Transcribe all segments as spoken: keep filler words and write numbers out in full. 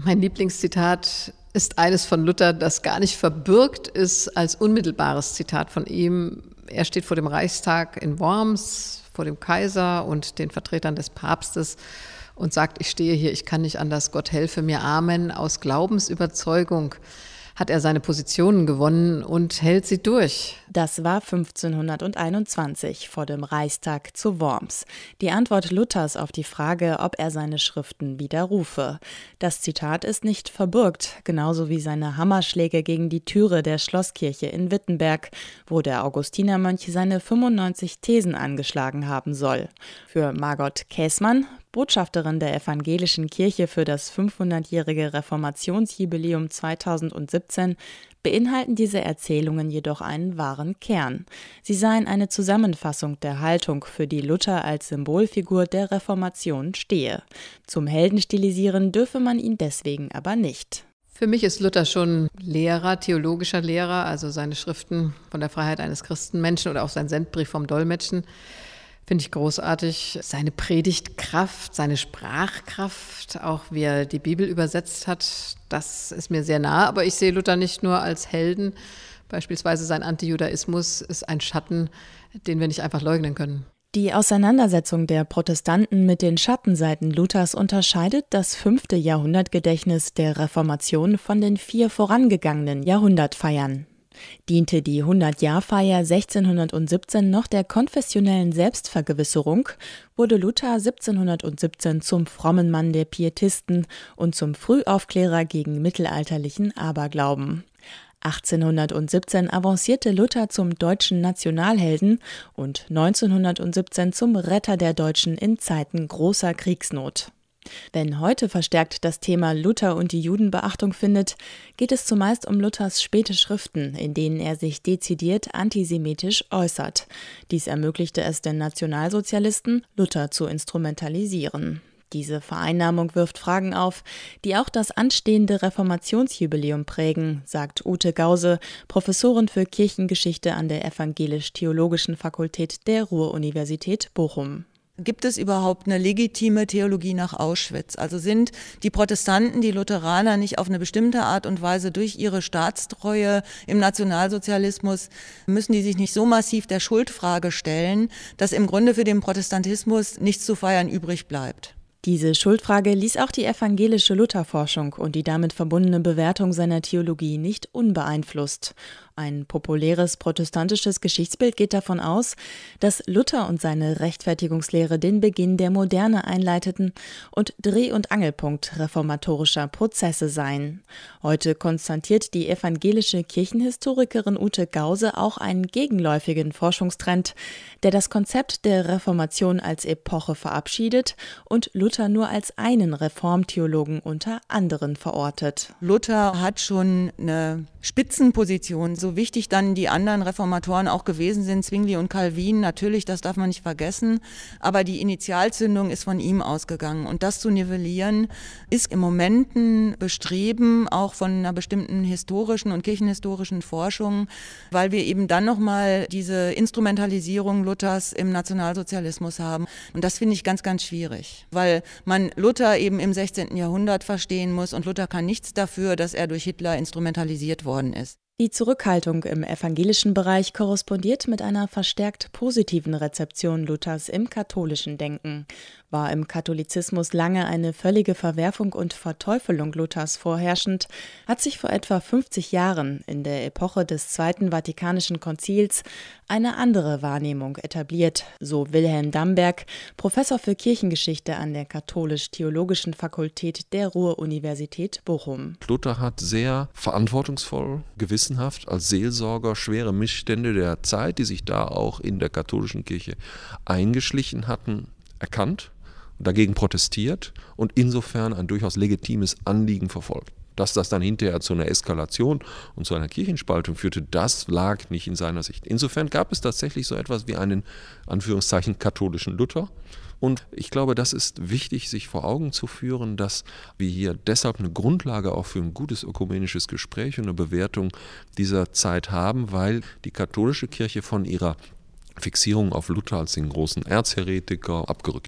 Mein Lieblingszitat ist eines von Luther, das gar nicht verbürgt ist als unmittelbares Zitat von ihm. Er steht vor dem Reichstag in Worms, vor dem Kaiser und den Vertretern des Papstes und sagt, ich stehe hier, ich kann nicht anders, Gott helfe mir, Amen. Aus Glaubensüberzeugung hat er seine Positionen gewonnen und hält sie durch. Das war fünfzehnhunderteinundzwanzig vor dem Reichstag zu Worms. Die Antwort Luthers auf die Frage, ob er seine Schriften widerrufe. Das Zitat ist nicht verbürgt, genauso wie seine Hammerschläge gegen die Türe der Schlosskirche in Wittenberg, wo der Augustinermönch seine fünfundneunzig Thesen angeschlagen haben soll. Für Margot Käßmann, Botschafterin der Evangelischen Kirche für das fünfhundertjährige Reformationsjubiläum zweitausendsiebzehn, beinhalten diese Erzählungen jedoch einen wahren Kern. Sie seien eine Zusammenfassung der Haltung, für die Luther als Symbolfigur der Reformation stehe. Zum Helden stilisieren dürfe man ihn deswegen aber nicht. Für mich ist Luther schon Lehrer, theologischer Lehrer, also seine Schriften von der Freiheit eines Christenmenschen oder auch sein Sendbrief vom Dolmetschen. Finde ich großartig. Seine Predigtkraft, seine Sprachkraft, auch wie er die Bibel übersetzt hat, das ist mir sehr nah. Aber ich sehe Luther nicht nur als Helden. Beispielsweise sein Antijudaismus ist ein Schatten, den wir nicht einfach leugnen können. Die Auseinandersetzung der Protestanten mit den Schattenseiten Luthers unterscheidet das fünfte Jahrhundertgedächtnis der Reformation von den vier vorangegangenen Jahrhundertfeiern. Diente die hundert-Jahr-Feier sechzehnhundertsiebzehn noch der konfessionellen Selbstvergewisserung, wurde Luther siebzehnhundertsiebzehn zum frommen Mann der Pietisten und zum Frühaufklärer gegen mittelalterlichen Aberglauben. achtzehnhundertsiebzehn avancierte Luther zum deutschen Nationalhelden und neunzehnhundertsiebzehn zum Retter der Deutschen in Zeiten großer Kriegsnot. Wenn heute verstärkt das Thema Luther und die Juden Beachtung findet, geht es zumeist um Luthers späte Schriften, in denen er sich dezidiert antisemitisch äußert. Dies ermöglichte es den Nationalsozialisten, Luther zu instrumentalisieren. Diese Vereinnahmung wirft Fragen auf, die auch das anstehende Reformationsjubiläum prägen, sagt Ute Gause, Professorin für Kirchengeschichte an der Evangelisch-Theologischen Fakultät der Ruhr-Universität Bochum. Gibt es überhaupt eine legitime Theologie nach Auschwitz? Also sind die Protestanten, die Lutheraner nicht auf eine bestimmte Art und Weise durch ihre Staatstreue im Nationalsozialismus, müssen die sich nicht so massiv der Schuldfrage stellen, dass im Grunde für den Protestantismus nichts zu feiern übrig bleibt? Diese Schuldfrage ließ auch die evangelische Lutherforschung und die damit verbundene Bewertung seiner Theologie nicht unbeeinflusst. Ein populäres protestantisches Geschichtsbild geht davon aus, dass Luther und seine Rechtfertigungslehre den Beginn der Moderne einleiteten und Dreh- und Angelpunkt reformatorischer Prozesse seien. Heute konstatiert die evangelische Kirchenhistorikerin Ute Gause auch einen gegenläufigen Forschungstrend, der das Konzept der Reformation als Epoche verabschiedet und Luther nur als einen Reformtheologen unter anderen verortet. Luther hat schon eine Spitzenposition, so wichtig dann die anderen Reformatoren auch gewesen sind, Zwingli und Calvin, natürlich, das darf man nicht vergessen, aber die Initialzündung ist von ihm ausgegangen und das zu nivellieren ist im Moment ein Bestreben auch von einer bestimmten historischen und kirchenhistorischen Forschung, weil wir eben dann nochmal diese Instrumentalisierung Luthers im Nationalsozialismus haben und das finde ich ganz, ganz schwierig, weil man Luther eben im sechzehnten Jahrhundert verstehen muss und Luther kann nichts dafür, dass er durch Hitler instrumentalisiert worden ist. Die Zurückhaltung im evangelischen Bereich korrespondiert mit einer verstärkt positiven Rezeption Luthers im katholischen Denken. War im Katholizismus lange eine völlige Verwerfung und Verteufelung Luthers vorherrschend, hat sich vor etwa fünfzig Jahren in der Epoche des Zweiten Vatikanischen Konzils eine andere Wahrnehmung etabliert, so Wilhelm Damberg, Professor für Kirchengeschichte an der Katholisch-Theologischen Fakultät der Ruhr-Universität Bochum. Luther hat sehr verantwortungsvoll, gewissenhaft als Seelsorger schwere Missstände der Zeit, die sich da auch in der katholischen Kirche eingeschlichen hatten, erkannt, dagegen protestiert und insofern ein durchaus legitimes Anliegen verfolgt. Dass das dann hinterher zu einer Eskalation und zu einer Kirchenspaltung führte, das lag nicht in seiner Sicht. Insofern gab es tatsächlich so etwas wie einen, Anführungszeichen, katholischen Luther. Und ich glaube, das ist wichtig, sich vor Augen zu führen, dass wir hier deshalb eine Grundlage auch für ein gutes ökumenisches Gespräch und eine Bewertung dieser Zeit haben, weil die katholische Kirche von ihrer Fixierung auf Luther als den großen Erzheretiker abgerückt ist.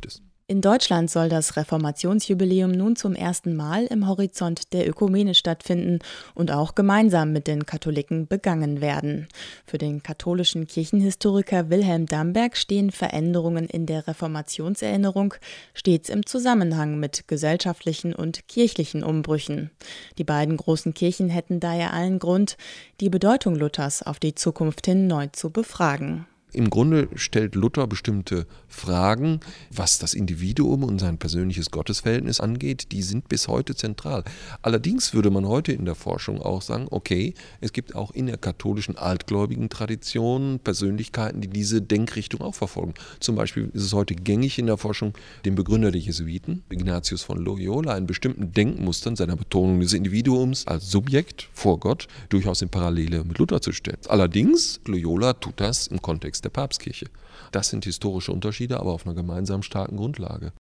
In Deutschland soll das Reformationsjubiläum nun zum ersten Mal im Horizont der Ökumene stattfinden und auch gemeinsam mit den Katholiken begangen werden. Für den katholischen Kirchenhistoriker Wilhelm Damberg stehen Veränderungen in der Reformationserinnerung stets im Zusammenhang mit gesellschaftlichen und kirchlichen Umbrüchen. Die beiden großen Kirchen hätten daher allen Grund, die Bedeutung Luthers auf die Zukunft hin neu zu befragen. Im Grunde stellt Luther bestimmte Fragen, was das Individuum und sein persönliches Gottesverhältnis angeht, die sind bis heute zentral. Allerdings würde man heute in der Forschung auch sagen, okay, es gibt auch in der katholischen altgläubigen Tradition Persönlichkeiten, die diese Denkrichtung auch verfolgen. Zum Beispiel ist es heute gängig in der Forschung, den Begründer der Jesuiten, Ignatius von Loyola, in bestimmten Denkmustern seiner Betonung des Individuums als Subjekt vor Gott durchaus in Parallele mit Luther zu stellen. Allerdings, Loyola tut das im Kontext der Papstkirche. Das sind historische Unterschiede, aber auf einer gemeinsam starken Grundlage.